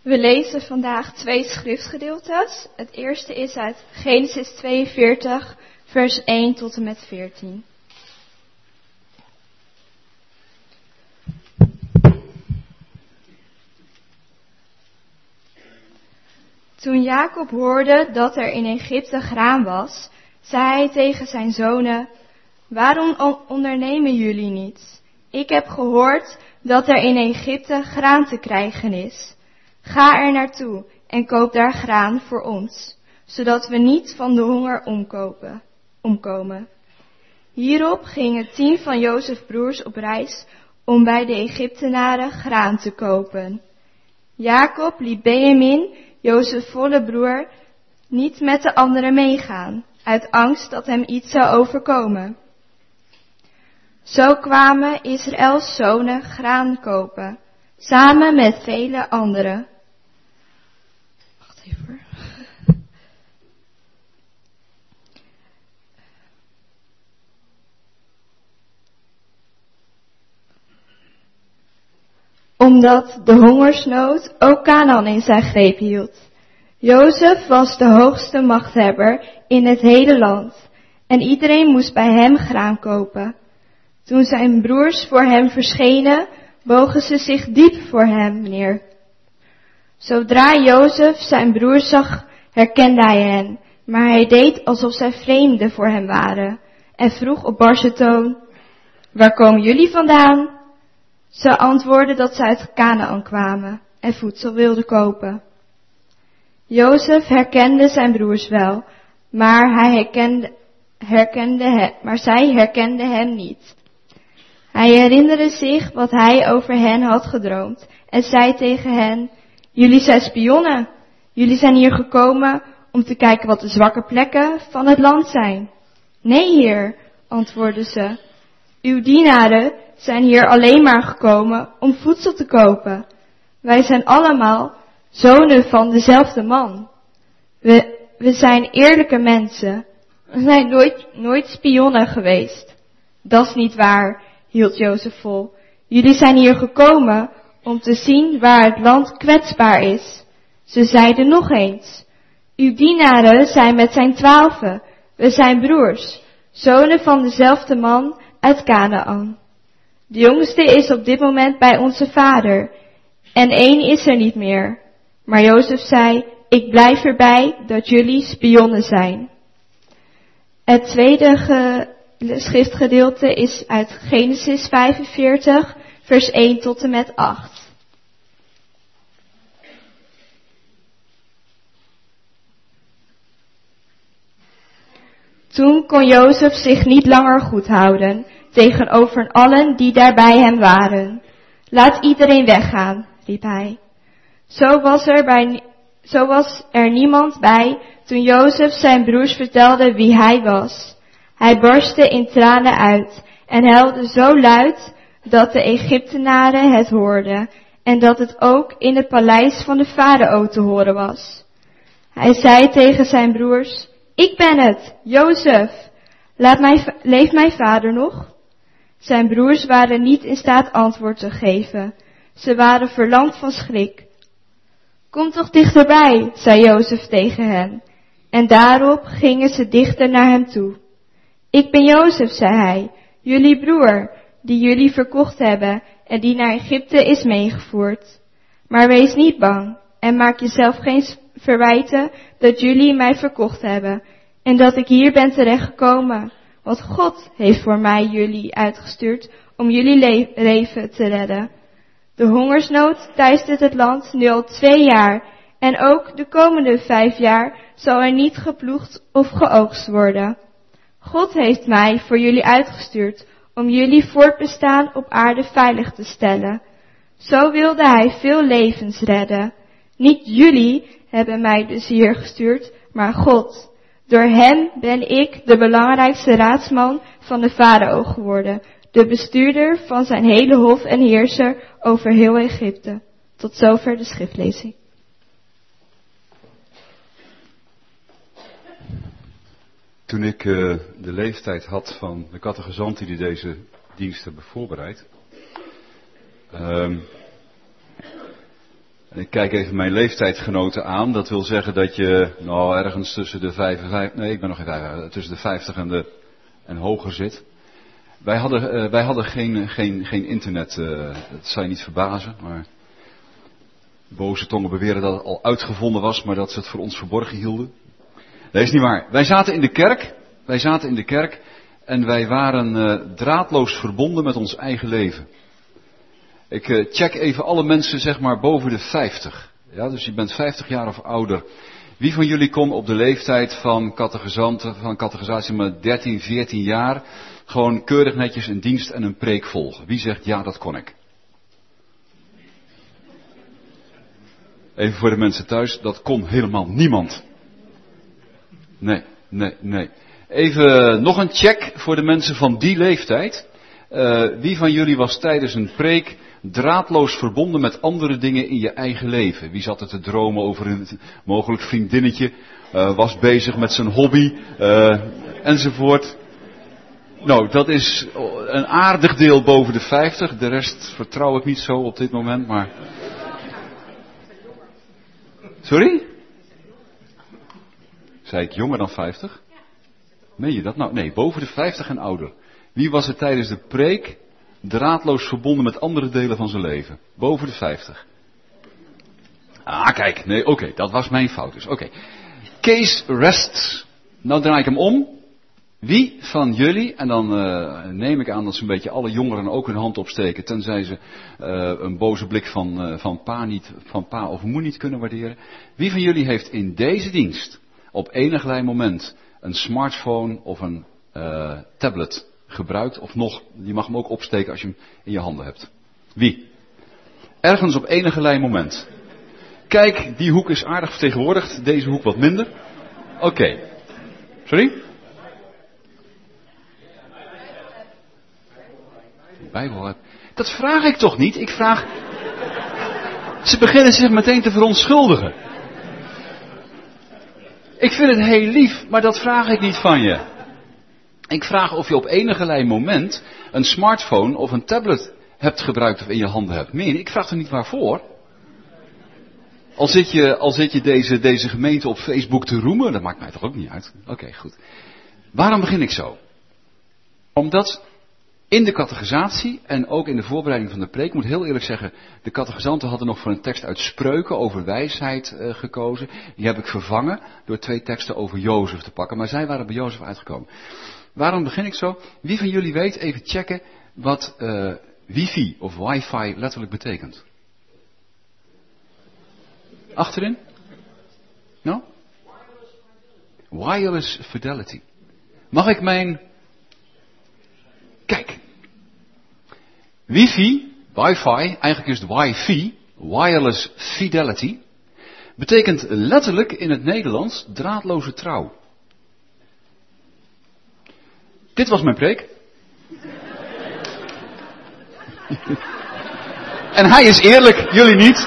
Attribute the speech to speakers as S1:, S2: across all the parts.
S1: We lezen vandaag 2 schriftgedeeltes. Het eerste is uit Genesis 42, vers 1 tot en met 14. Toen Jacob hoorde dat er in Egypte graan was, zei hij tegen zijn zonen: waarom ondernemen jullie niets? Ik heb gehoord dat er in Egypte graan te krijgen is. Ga er naartoe en koop daar graan voor ons, zodat we niet van de honger omkomen. Hierop gingen 10 van Jozefs broers op reis om bij de Egyptenaren graan te kopen. Jacob liet Benjamin, Jozefs volle broer, niet met de anderen meegaan, uit angst dat hem iets zou overkomen. Zo kwamen Israëls zonen graan kopen, samen met vele anderen. Wacht even hoor. Omdat de hongersnood ook Kanaan in zijn greep hield. Jozef was de hoogste machthebber in het hele land en iedereen moest bij hem graan kopen. Toen zijn broers voor hem verschenen, bogen ze zich diep voor hem neer. Zodra Jozef zijn broers zag, herkende hij hen, maar hij deed alsof zij vreemden voor hem waren en vroeg op barse toon: waar komen jullie vandaan? Ze antwoordden dat ze uit Kanaan kwamen en voedsel wilden kopen. Jozef herkende zijn broers wel, maar zij herkenden hem niet. Hij herinnerde zich wat hij over hen had gedroomd en zei tegen hen: jullie zijn spionnen. Jullie zijn hier gekomen om te kijken wat de zwakke plekken van het land zijn. Nee, heer, antwoordden ze. Uw dienaren zijn hier alleen maar gekomen om voedsel te kopen. Wij zijn allemaal zonen van dezelfde man. We zijn eerlijke mensen. We zijn nooit spionnen geweest. Dat is niet waar, hield Jozef vol. Jullie zijn hier gekomen om te zien waar het land kwetsbaar is. Ze zeiden nog eens: uw dienaren zijn met zijn 12. We zijn broers, zonen van dezelfde man uit Kanaan. De jongste is op dit moment bij onze vader en 1 is er niet meer. Maar Jozef zei: ik blijf erbij dat jullie spionnen zijn. Het tweede schriftgedeelte is uit Genesis 45, vers 1 tot en met 8. Toen kon Jozef zich niet langer goed houden tegenover allen die daar bij hem waren. Laat iedereen weggaan, riep hij. Zo was er niemand bij toen Jozef zijn broers vertelde wie hij was. Hij barstte in tranen uit en huilde zo luid dat de Egyptenaren het hoorden en dat het ook in het paleis van de farao te horen was. Hij zei tegen zijn broers: ik ben het, Jozef. Leeft mijn vader nog? Zijn broers waren niet in staat antwoord te geven. Ze waren verlamd van schrik. Kom toch dichterbij, zei Jozef tegen hen. En daarop gingen ze dichter naar hem toe. Ik ben Jozef, zei hij, jullie broer, die jullie verkocht hebben en die naar Egypte is meegevoerd. Maar wees niet bang en maak jezelf geen verwijten dat jullie mij verkocht hebben en dat ik hier ben terechtgekomen. Want God heeft voor mij jullie uitgestuurd om jullie leven te redden. De hongersnood teistert het land nu al 2 jaar en ook de komende 5 jaar zal er niet geploegd of geoogst worden. God heeft mij voor jullie uitgestuurd om jullie voortbestaan op aarde veilig te stellen. Zo wilde hij veel levens redden. Niet jullie hebben mij dus hier gestuurd, maar God. Door hem ben ik de belangrijkste raadsman van de farao geworden, de bestuurder van zijn hele hof en heerser over heel Egypte. Tot zover de schriftlezing.
S2: Toen ik de leeftijd had van de catechizanten die deze dienst hebben voorbereid, Ik kijk even mijn leeftijdgenoten aan. Dat wil zeggen dat je ergens tussen de 55, nee ik ben nog geen 55, tussen de 50 en hoger zit. Wij hadden geen internet, dat zou je niet verbazen, maar boze tongen beweren dat het al uitgevonden was, maar dat ze het voor ons verborgen hielden. Dat is niet waar. Wij zaten in de kerk en wij waren draadloos verbonden met ons eigen leven. Ik check even alle mensen zeg maar boven de 50. Ja, dus je bent 50 jaar of ouder. Wie van jullie kon op de leeftijd van catechisatie met 13, 14 jaar gewoon keurig netjes een dienst en een preek volgen? Wie zegt ja, dat kon ik? Even voor de mensen thuis, dat kon helemaal niemand. Nee. Even nog een check voor de mensen van die leeftijd. Wie van jullie was tijdens een preek draadloos verbonden met andere dingen in je eigen leven? Wie zat er te dromen over een mogelijk vriendinnetje, was bezig met zijn hobby, enzovoort. Nou, dat is een aardig deel boven de 50. De rest vertrouw ik niet zo op dit moment, maar... Sorry? Zei ik jonger dan 50? Meen je dat nou? Nee, boven de 50 en ouder. Wie was er tijdens de preek draadloos verbonden met andere delen van zijn leven? Boven de 50. Ah, kijk. Nee, oké, dat was mijn fout dus. Oké. Case rests. Nou draai ik hem om. Wie van jullie, en dan neem ik aan dat zo'n beetje alle jongeren ook hun hand opsteken, tenzij ze een boze blik van pa of moe niet kunnen waarderen. Wie van jullie heeft in deze dienst op enig moment een smartphone of een tablet gebruikt? Of nog, je mag hem ook opsteken als je hem in je handen hebt. Wie? Ergens op enig moment. Kijk, die hoek is aardig vertegenwoordigd, deze hoek wat minder. Oké. Sorry? Bijbel. Dat vraag ik toch niet? Ik vraag... Ze beginnen zich meteen te verontschuldigen. Ik vind het heel lief, maar dat vraag ik niet van je. Ik vraag of je op enige moment een smartphone of een tablet hebt gebruikt of in je handen hebt. Meen, ik vraag er niet waarvoor. Al zit je deze gemeente op Facebook te roemen, dat maakt mij toch ook niet uit. Oké, goed. Waarom begin ik zo? Omdat in de catechisatie en ook in de voorbereiding van de preek, ik moet heel eerlijk zeggen, de catechisanten hadden nog voor een tekst uit Spreuken over wijsheid gekozen. Die heb ik vervangen door 2 teksten over Jozef te pakken, maar zij waren bij Jozef uitgekomen. Waarom begin ik zo? Wie van jullie weet, even checken wat wifi of wifi letterlijk betekent. Achterin? Nou? Wireless fidelity. Mag ik mijn... Kijk. Wifi, eigenlijk is het wifi, wireless fidelity, betekent letterlijk in het Nederlands draadloze trouw. Dit was mijn preek. En hij is eerlijk, jullie niet.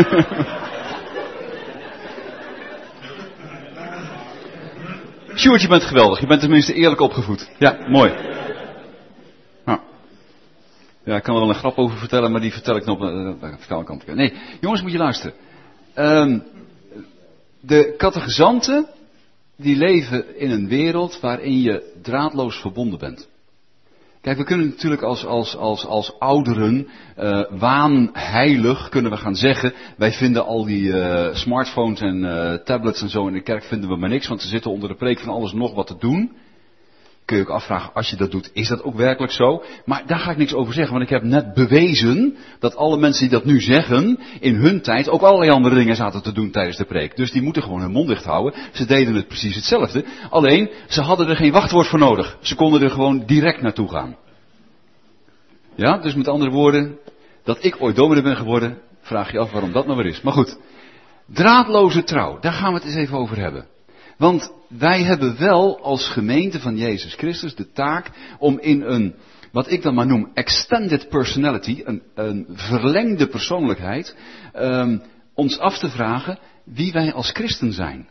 S2: Sjoerd, je bent geweldig. Je bent tenminste eerlijk opgevoed. Ja, mooi. Nou. Ja, ik kan er wel een grap over vertellen, maar die vertel ik nog. Nee, jongens, moet je luisteren. De catechizanten, die leven in een wereld waarin je draadloos verbonden bent. Kijk, we kunnen natuurlijk als ouderen, waanheilig kunnen we gaan zeggen, wij vinden al die smartphones en tablets en zo in de kerk vinden we maar niks, want ze zitten onder de preek van alles nog wat te doen. Kun je ook afvragen, als je dat doet, is dat ook werkelijk zo? Maar daar ga ik niks over zeggen, want ik heb net bewezen dat alle mensen die dat nu zeggen, in hun tijd ook allerlei andere dingen zaten te doen tijdens de preek. Dus die moeten gewoon hun mond dicht houden. Ze deden het precies hetzelfde. Alleen, ze hadden er geen wachtwoord voor nodig. Ze konden er gewoon direct naartoe gaan. Ja, dus met andere woorden, dat ik ooit dominee ben geworden, vraag je af waarom dat nou weer is. Maar goed, draadloze trouw, daar gaan we het eens even over hebben. Want wij hebben wel als gemeente van Jezus Christus de taak om in een, wat ik dan maar noem, extended personality, een verlengde persoonlijkheid, ons af te vragen wie wij als christen zijn.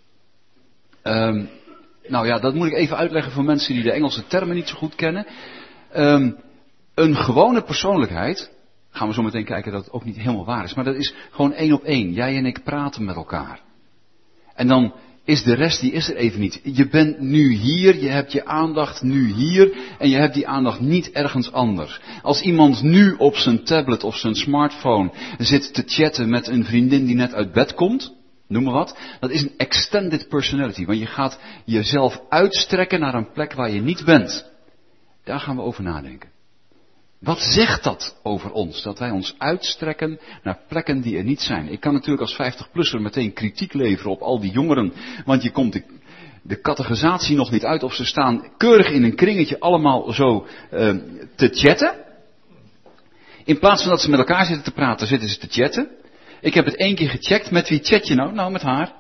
S2: Nou ja, dat moet ik even uitleggen voor mensen die de Engelse termen niet zo goed kennen. Een gewone persoonlijkheid Gaan we zo meteen kijken dat het ook niet helemaal waar is. Maar dat is gewoon 1 op 1. Jij en ik praten met elkaar. En dan is de rest, die is er even niet. Je bent nu hier, je hebt je aandacht nu hier en je hebt die aandacht niet ergens anders. Als iemand nu op zijn tablet of zijn smartphone zit te chatten met een vriendin die net uit bed komt, noem maar wat, dat is een extended personality. Want je gaat jezelf uitstrekken naar een plek waar je niet bent. Daar gaan we over nadenken. Wat zegt dat over ons? Dat wij ons uitstrekken naar plekken die er niet zijn. Ik kan natuurlijk als 50-plusser meteen kritiek leveren op al die jongeren. Want je komt de categorisatie nog niet uit of ze staan keurig in een kringetje allemaal zo te chatten. In plaats van dat ze met elkaar zitten te praten, zitten ze te chatten. Ik heb het 1 keer gecheckt. Met wie chat je nou? Nou, met haar.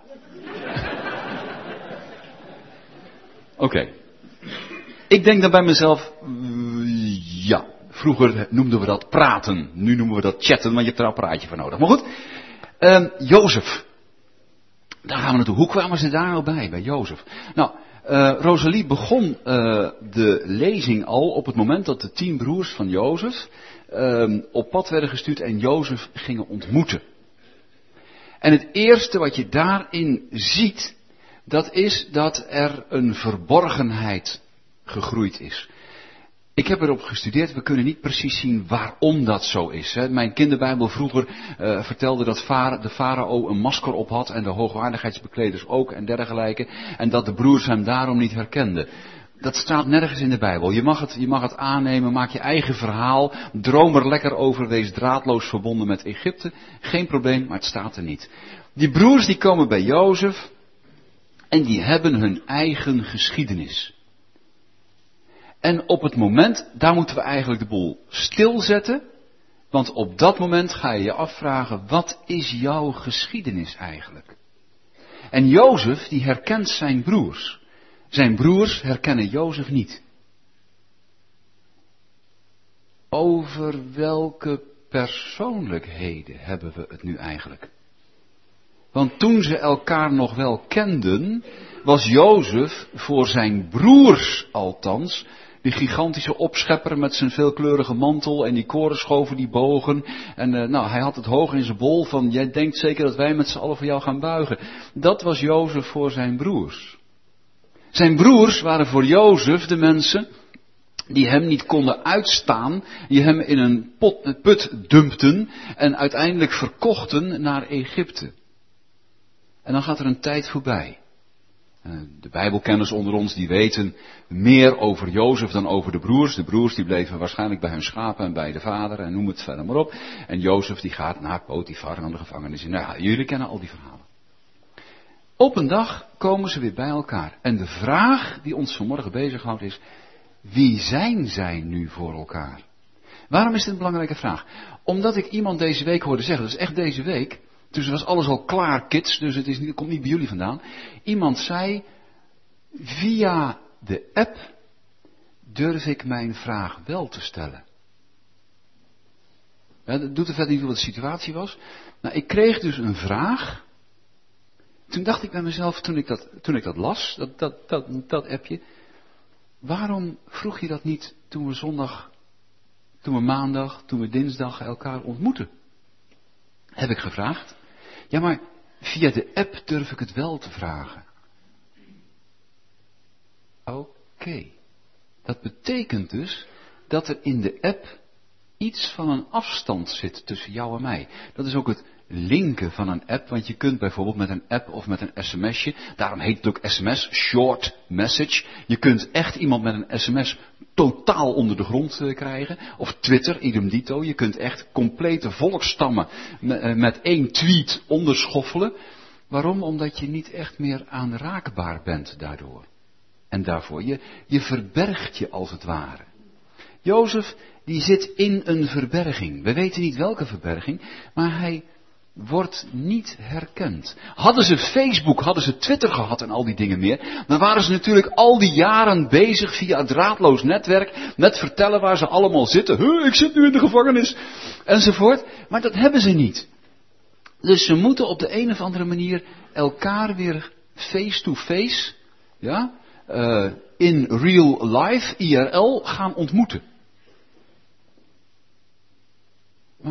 S2: Oké. Ik denk dan bij mezelf, ja. Vroeger noemden we dat praten. Nu noemen we dat chatten, want je hebt er een apparaatje voor nodig. Maar goed, Jozef. Daar gaan we naartoe. Hoe kwamen ze daar nou bij Jozef? Nou, Rosalie begon de lezing al op het moment dat de 10 broers van Jozef op pad werden gestuurd en Jozef gingen ontmoeten. En het eerste wat je daarin ziet, dat is dat er een verborgenheid gegroeid is. Ik heb erop gestudeerd, we kunnen niet precies zien waarom dat zo is. Mijn kinderbijbel vroeger vertelde dat de farao een masker op had en de hoogwaardigheidsbekleders ook en dergelijke. En dat de broers hem daarom niet herkenden. Dat staat nergens in de Bijbel. Je mag het aannemen, maak je eigen verhaal, droom er lekker over, wees draadloos verbonden met Egypte. Geen probleem, maar het staat er niet. Die broers die komen bij Jozef en die hebben hun eigen geschiedenis. En op het moment, daar moeten we eigenlijk de boel stilzetten. Want op dat moment ga je je afvragen, wat is jouw geschiedenis eigenlijk? En Jozef, die herkent zijn broers. Zijn broers herkennen Jozef niet. Over welke persoonlijkheden hebben we het nu eigenlijk? Want toen ze elkaar nog wel kenden, was Jozef voor zijn broers althans die gigantische opschepper met zijn veelkleurige mantel en die korenschoven die bogen. En hij had het hoog in zijn bol van, jij denkt zeker dat wij met z'n allen voor jou gaan buigen. Dat was Jozef voor zijn broers. Zijn broers waren voor Jozef de mensen die hem niet konden uitstaan, die hem in een put dumpten en uiteindelijk verkochten naar Egypte. En dan gaat er een tijd voorbij. De Bijbelkenners onder ons die weten meer over Jozef dan over de broers. De broers die bleven waarschijnlijk bij hun schapen en bij de vader en noem het verder maar op. En Jozef die gaat naar Potifar en aan de gevangenis. Nou, jullie kennen al die verhalen. Op een dag komen ze weer bij elkaar. En de vraag die ons vanmorgen bezighoudt is, wie zijn zij nu voor elkaar? Waarom is dit een belangrijke vraag? Omdat ik iemand deze week hoorde zeggen, dat is echt deze week. Dus was alles al klaar, kids, dus het komt niet bij jullie vandaan. Iemand zei, via de app durf ik mijn vraag wel te stellen. Ja, dat doet er verder niet toe wat de situatie was. Maar ik kreeg dus een vraag. Toen dacht ik bij mezelf, toen ik dat las, dat appje. Waarom vroeg je dat niet toen we zondag, toen we maandag, toen we dinsdag elkaar ontmoeten? Heb ik gevraagd. Ja, maar via de app durf ik het wel te vragen. Oké. Dat betekent dus dat er in de app iets van een afstand zit tussen jou en mij. Dat is ook het linken van een app, want je kunt bijvoorbeeld met een app of met een sms'je, daarom heet het ook sms, short message, je kunt echt iemand met een sms totaal onder de grond krijgen, of Twitter, idem dito, je kunt echt complete volksstammen met 1 tweet onderschoffelen. Waarom? Omdat je niet echt meer aanraakbaar bent daardoor. En daarvoor, je verbergt je als het ware. Jozef, die zit in een verberging. We weten niet welke verberging, maar hij wordt niet herkend. Hadden ze Facebook, hadden ze Twitter gehad en al die dingen meer, dan waren ze natuurlijk al die jaren bezig via het draadloos netwerk met vertellen waar ze allemaal zitten. Ik zit nu in de gevangenis, enzovoort. Maar dat hebben ze niet. Dus ze moeten op de een of andere manier elkaar weer face-to-face, ja, in real life, IRL, gaan ontmoeten.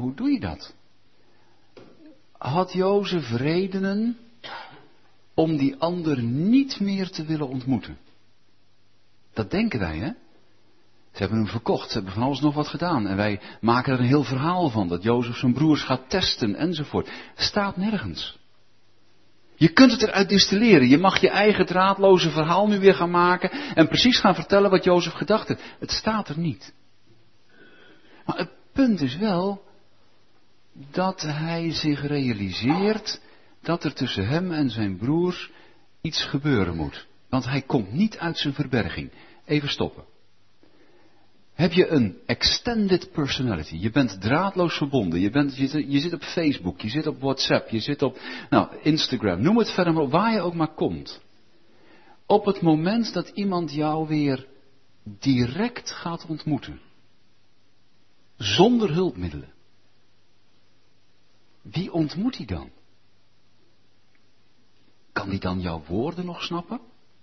S2: Hoe doe je dat? Had Jozef redenen om die ander niet meer te willen ontmoeten? Dat denken wij, hè? Ze hebben hem verkocht, ze hebben van alles nog wat gedaan. En wij maken er een heel verhaal van, dat Jozef zijn broers gaat testen enzovoort. Staat nergens. Je kunt het eruit distilleren. Je mag je eigen draadloze verhaal nu weer gaan maken en precies gaan vertellen wat Jozef gedacht heeft. Het staat er niet. Maar het punt is wel dat hij zich realiseert dat er tussen hem en zijn broers iets gebeuren moet. Want hij komt niet uit zijn verberging. Even stoppen. Heb je een extended personality? Je bent draadloos verbonden. Je zit op Facebook, je zit op WhatsApp, je zit op Instagram. Noem het verder maar op, waar je ook maar komt. Op het moment dat iemand jou weer direct gaat ontmoeten. Zonder hulpmiddelen. Wie ontmoet hij dan? Kan hij dan jouw woorden nog snappen?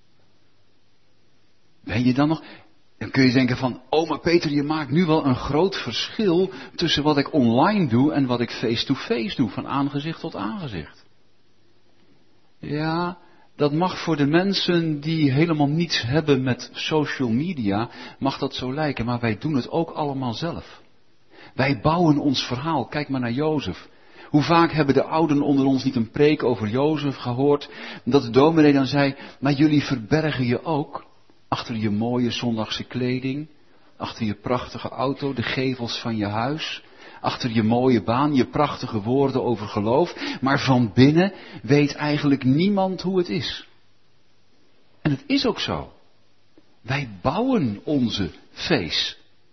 S2: Ben je dan nog... Dan kun je denken van, oh maar Peter, je maakt nu wel een groot verschil tussen wat ik online doe en wat ik face-to-face doe, van aangezicht tot aangezicht. Ja, dat mag voor de mensen die helemaal niets hebben met social media, mag dat zo lijken, maar wij doen het ook allemaal zelf. Wij bouwen ons verhaal, kijk maar naar Jozef. Hoe vaak hebben de ouden onder ons niet een preek over Jozef gehoord, dat de dominee dan zei, maar jullie verbergen je ook. Achter je mooie zondagse kleding, achter je prachtige auto, de gevels van je huis, achter je mooie baan, je prachtige woorden over geloof, maar van binnen weet eigenlijk niemand hoe het is. En het is ook zo. Wij bouwen onze face,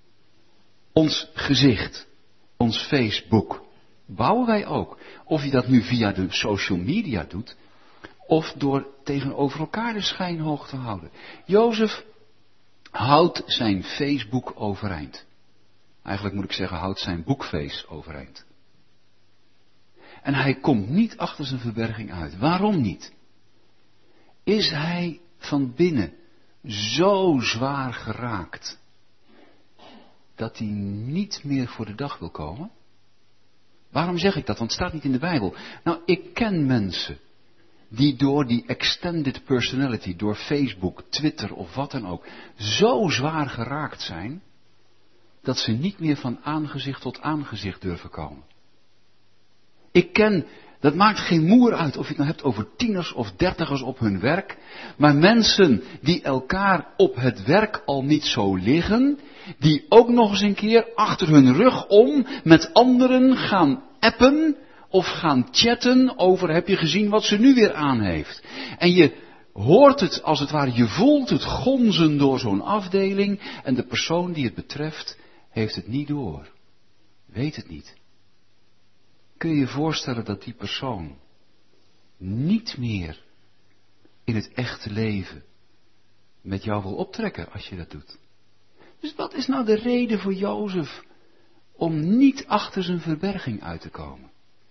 S2: ons gezicht, ons Facebook, bouwen wij ook. Of je dat nu via de social media doet, of door tegenover elkaar de schijn hoog te houden. Jozef houdt zijn Facebook overeind. Eigenlijk moet ik zeggen, houdt zijn boekface overeind. En hij komt niet achter zijn verberging uit. Waarom niet? Is hij van binnen zo zwaar geraakt dat hij niet meer voor de dag wil komen? Waarom zeg ik dat? Want het staat niet in de Bijbel. Nou, ik ken mensen die door die extended personality, door Facebook, Twitter of wat dan ook, zo zwaar geraakt zijn, dat ze niet meer van aangezicht tot aangezicht durven komen. Ik ken, dat maakt geen moer uit of je het nou hebt over tieners of dertigers op hun werk, maar mensen die elkaar op het werk al niet zo liggen, die ook nog eens een keer achter hun rug om met anderen gaan appen, of gaan chatten over, heb je gezien wat ze nu weer aan heeft. En je hoort het, als het ware, je voelt het gonzen door zo'n afdeling. En de persoon die het betreft, heeft het niet door. Weet het niet. Kun je je voorstellen dat die persoon niet meer in het echte leven met jou wil optrekken als je dat doet? Dus wat is nou de reden voor Jozef om niet achter zijn verberging uit te komen?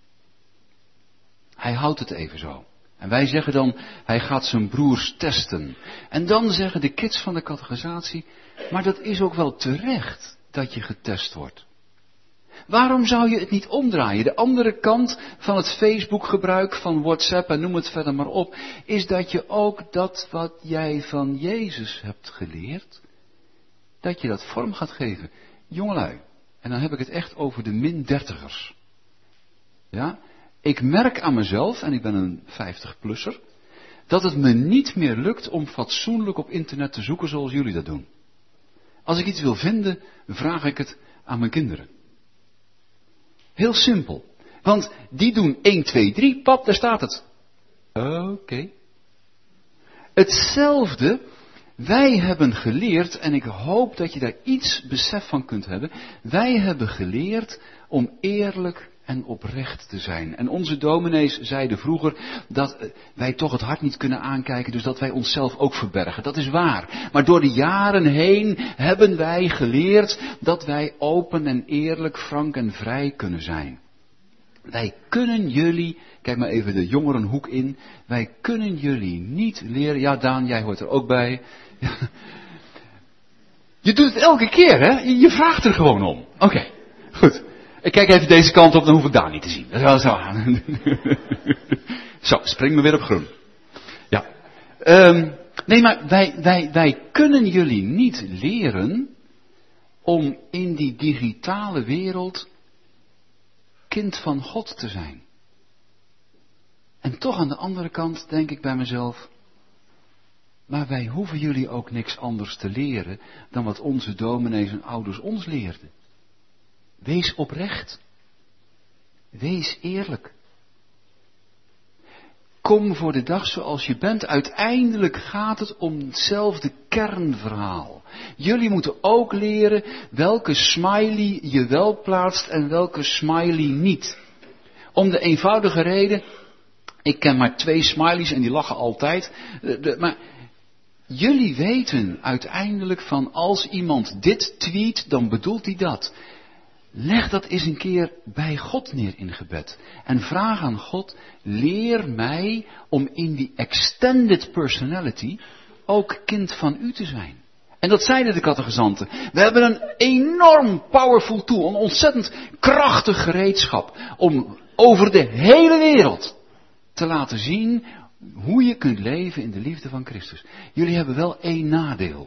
S2: Hij houdt het even zo. En wij zeggen dan, hij gaat zijn broers testen. En dan zeggen de kids van de catechisatie, maar dat is ook wel terecht dat je getest wordt. Waarom zou je het niet omdraaien? De andere kant van het Facebook-gebruik, van WhatsApp en noem het verder maar op, is dat je ook dat wat jij van Jezus hebt geleerd, dat je dat vorm gaat geven. Jongelui, en dan heb ik het echt over de min-dertigers. Ja? Ik merk aan mezelf, en ik ben een 50-plusser, dat het me niet meer lukt om fatsoenlijk op internet te zoeken zoals jullie dat doen. Als ik iets wil vinden, vraag ik het aan mijn kinderen. Heel simpel. Want die doen 1, 2, 3, pap, daar staat het. Oké. Hetzelfde, wij hebben geleerd, en ik hoop dat je daar iets besef van kunt hebben, wij hebben geleerd om eerlijk en oprecht te zijn. En onze dominees zeiden vroeger dat wij toch het hart niet kunnen aankijken, dus dat wij onszelf ook verbergen. Dat is waar. Maar door de jaren heen hebben wij geleerd dat wij open en eerlijk, frank en vrij kunnen zijn. Wij kunnen jullie, kijk maar even de jongerenhoek in, wij kunnen jullie niet leren, ja Daan, jij hoort er ook bij. Je doet het elke keer, hè? Je vraagt er gewoon om. Oké, goed. Ik kijk even deze kant op, dan hoef ik daar niet te zien. Dat is wel zo. Zo, spring me weer op groen. Ja. Nee, maar wij kunnen jullie niet leren om in die digitale wereld kind van God te zijn. En toch aan de andere kant denk ik bij mezelf, maar wij hoeven jullie ook niks anders te leren dan wat onze dominees en ouders ons leerden. Wees oprecht. Wees eerlijk. Kom voor de dag zoals je bent. Uiteindelijk gaat het om hetzelfde kernverhaal. Jullie moeten ook leren welke smiley je wel plaatst en welke smiley niet. Om de eenvoudige reden, ik ken maar 2 smileys en die lachen altijd. Maar jullie weten uiteindelijk van als iemand dit tweet, dan bedoelt hij dat. Leg dat eens een keer bij God neer in gebed. En vraag aan God, leer mij om in die extended personality ook kind van u te zijn. En dat zeiden de catechizanten. We hebben een enorm powerful tool, een ontzettend krachtig gereedschap om over de hele wereld te laten zien hoe je kunt leven in de liefde van Christus. Jullie hebben wel 1 nadeel.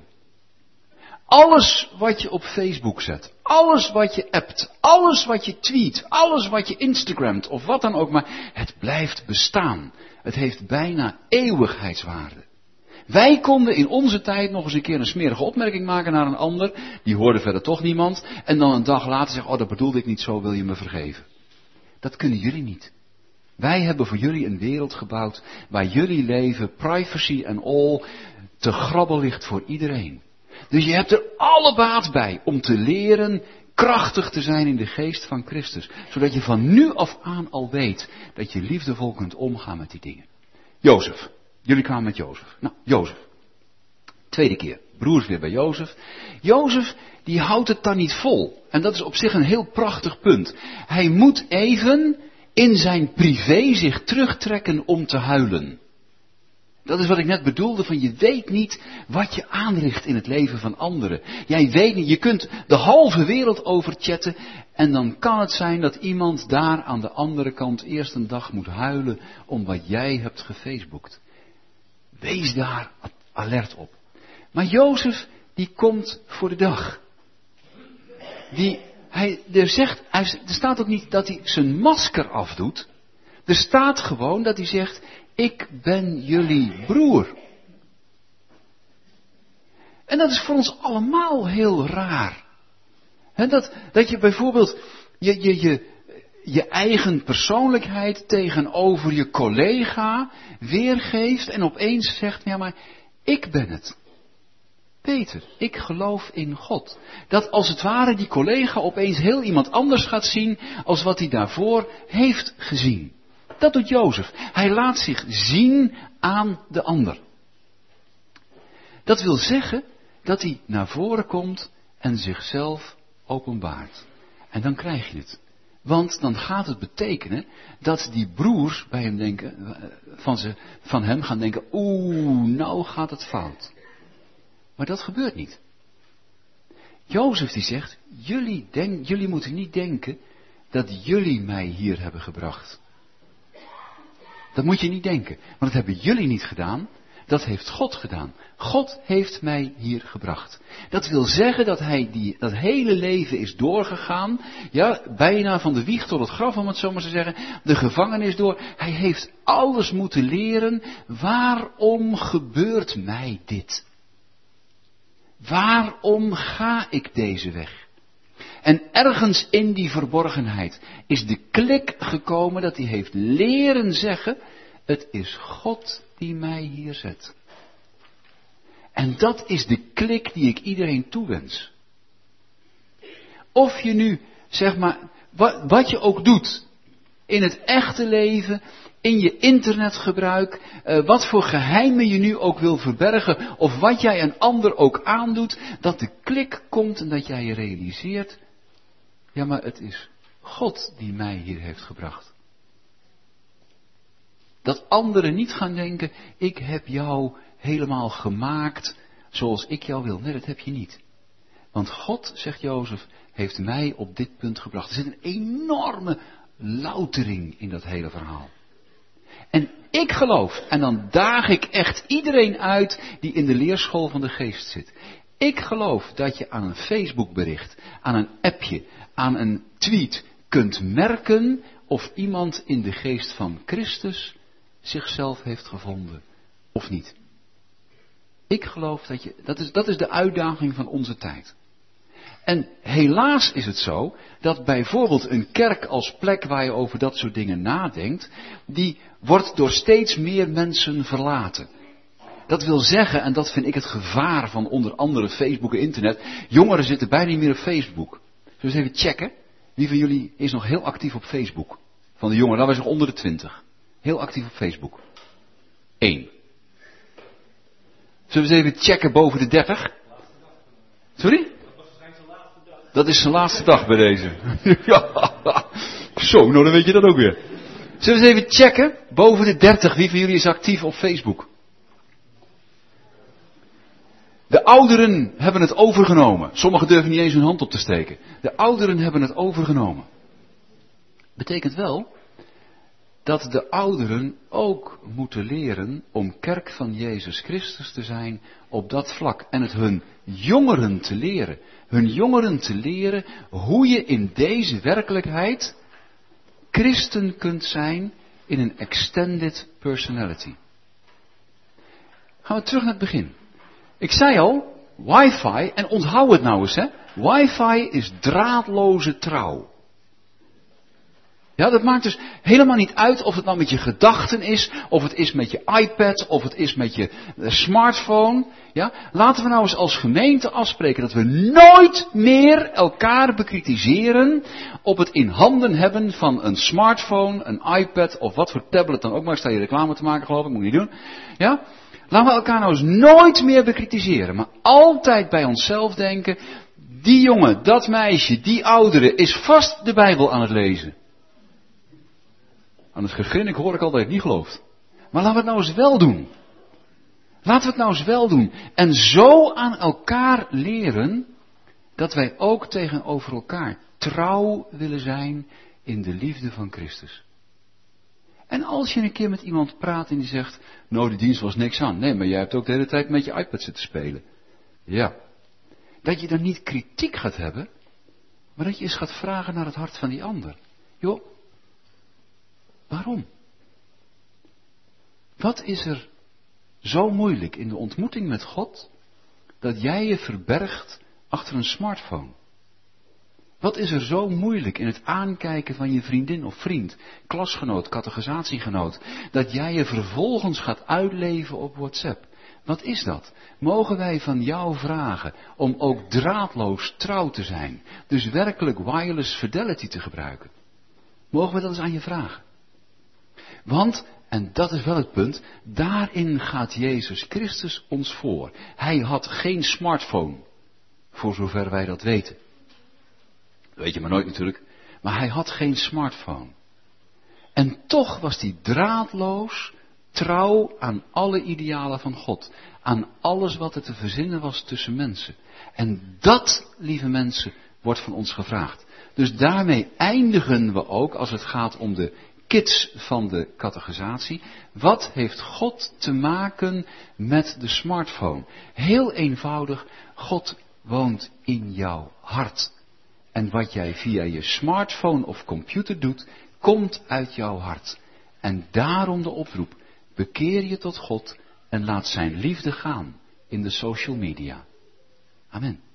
S2: Alles wat je op Facebook zet, alles wat je appt, alles wat je tweet, alles wat je Instagramt of wat dan ook maar, het blijft bestaan. Het heeft bijna eeuwigheidswaarde. Wij konden in onze tijd nog eens een keer een smerige opmerking maken naar een ander, die hoorde verder toch niemand, en dan een dag later zeggen, oh dat bedoelde ik niet zo, wil je me vergeven. Dat kunnen jullie niet. Wij hebben voor jullie een wereld gebouwd waar jullie leven, privacy en all, te grabbel ligt voor iedereen. Dus je hebt er alle baat bij om te leren krachtig te zijn in de geest van Christus. Zodat je van nu af aan al weet dat je liefdevol kunt omgaan met die dingen. Jozef. Jullie kwamen met Jozef. Nou, Jozef. Tweede keer. Broers weer bij Jozef. Jozef, die houdt het dan niet vol. En dat is op zich een heel prachtig punt. Hij moet even in zijn privé zich terugtrekken om te huilen. Dat is wat ik net bedoelde van je weet niet wat je aanricht in het leven van anderen. Jij weet niet, je kunt de halve wereld overchatten en dan kan het zijn dat iemand daar aan de andere kant eerst een dag moet huilen om wat jij hebt gefaceboekt. Wees daar alert op. Maar Jozef, die komt voor de dag. Er staat ook niet dat hij zijn masker afdoet. Er staat gewoon dat hij zegt, ik ben jullie broer. En dat is voor ons allemaal heel raar. He, dat je bijvoorbeeld je eigen persoonlijkheid tegenover je collega weergeeft en opeens zegt, ja maar ik ben het. Peter, ik geloof in God. Dat als het ware die collega opeens heel iemand anders gaat zien als wat hij daarvoor heeft gezien. Dat doet Jozef. Hij laat zich zien aan de ander. Dat wil zeggen dat hij naar voren komt en zichzelf openbaart. En dan krijg je het. Want dan gaat het betekenen dat die broers bij hem denken, van hem gaan denken, nou gaat het fout. Maar dat gebeurt niet. Jozef die zegt, jullie moeten niet denken dat jullie mij hier hebben gebracht. Dat moet je niet denken. Want dat hebben jullie niet gedaan. Dat heeft God gedaan. God heeft mij hier gebracht. Dat wil zeggen dat hij dat hele leven is doorgegaan. Ja, bijna van de wieg tot het graf, om het zo maar te zeggen. De gevangenis door. Hij heeft alles moeten leren. Waarom gebeurt mij dit? Waarom ga ik deze weg? En ergens in die verborgenheid is de klik gekomen dat hij heeft leren zeggen, het is God die mij hier zet. En dat is de klik die ik iedereen toewens. Of je nu, zeg maar, wat je ook doet, in het echte leven, in je internetgebruik, wat voor geheimen je nu ook wil verbergen, of wat jij een ander ook aandoet, dat de klik komt en dat jij je realiseert, ja, maar het is God die mij hier heeft gebracht. Dat anderen niet gaan denken, ik heb jou helemaal gemaakt zoals ik jou wil. Nee, dat heb je niet. Want God, zegt Jozef, heeft mij op dit punt gebracht. Er zit een enorme loutering in dat hele verhaal. En ik geloof, en dan daag ik echt iedereen uit die in de leerschool van de geest zit. Ik geloof dat je aan een Facebookbericht, aan een appje, aan een tweet kunt merken of iemand in de geest van Christus zichzelf heeft gevonden of niet. Ik geloof dat is de uitdaging van onze tijd. En helaas is het zo dat bijvoorbeeld een kerk als plek waar je over dat soort dingen nadenkt, die wordt door steeds meer mensen verlaten. Dat wil zeggen, en dat vind ik het gevaar van onder andere Facebook en internet, jongeren zitten bijna niet meer op Facebook. Zullen we eens even checken? Wie van jullie is nog heel actief op Facebook? Van de jongeren, laten we zeggen onder de 20. Heel actief op Facebook. 1. Zullen we eens even checken boven de 30? Sorry? Dat is zijn laatste dag bij deze. Ja. Zo, nou dan weet je dat ook weer. Zullen we eens even checken? Boven de 30, wie van jullie is actief op Facebook? De ouderen hebben het overgenomen. Sommigen durven niet eens hun hand op te steken. De ouderen hebben het overgenomen. Betekent wel dat de ouderen ook moeten leren om kerk van Jezus Christus te zijn op dat vlak. En het hun jongeren te leren. Hun jongeren te leren hoe je in deze werkelijkheid christen kunt zijn in een extended personality. Gaan we terug naar het begin. Ik zei al, wifi, en onthoud het nou eens, hè. Wifi is draadloze trouw. Ja, dat maakt dus helemaal niet uit of het nou met je gedachten is, of het is met je iPad, of het is met je smartphone. Ja, laten we nou eens als gemeente afspreken dat we nooit meer elkaar bekritiseren op het in handen hebben van een smartphone, een iPad, of wat voor tablet dan ook maar. Sta je reclame te maken, geloof ik, moet je niet doen. Ja, laten we elkaar nou eens nooit meer bekritiseren, maar altijd bij onszelf denken, die jongen, dat meisje, die oudere is vast de Bijbel aan het lezen. Aan het gegrinnik hoor ik al dat je het niet gelooft. Maar laten we het nou eens wel doen. Laten we het nou eens wel doen. En zo aan elkaar leren dat wij ook tegenover elkaar trouw willen zijn in de liefde van Christus. En als je een keer met iemand praat en die zegt, nou die dienst was niks aan. Nee, maar jij hebt ook de hele tijd met je iPad zitten spelen. Ja. Dat je dan niet kritiek gaat hebben, maar dat je eens gaat vragen naar het hart van die ander. Joh. Waarom? Wat is er zo moeilijk in de ontmoeting met God, dat jij je verbergt achter een smartphone? Wat is er zo moeilijk in het aankijken van je vriendin of vriend, klasgenoot, catechisatiegenoot, dat jij je vervolgens gaat uitleven op WhatsApp? Wat is dat? Mogen wij van jou vragen om ook draadloos trouw te zijn, dus werkelijk wireless fidelity te gebruiken? Mogen we dat eens aan je vragen? Want, en dat is wel het punt, daarin gaat Jezus Christus ons voor. Hij had geen smartphone, voor zover wij dat weten. Dat weet je maar nooit natuurlijk, maar hij had geen smartphone. En toch was hij draadloos trouw aan alle idealen van God. Aan alles wat er te verzinnen was tussen mensen. En dat, lieve mensen, wordt van ons gevraagd. Dus daarmee eindigen we ook, als het gaat om de kids van de catechisatie. Wat heeft God te maken met de smartphone? Heel eenvoudig, God woont in jouw hart. En wat jij via je smartphone of computer doet, komt uit jouw hart. En daarom de oproep, bekeer je tot God en laat zijn liefde gaan in de social media. Amen.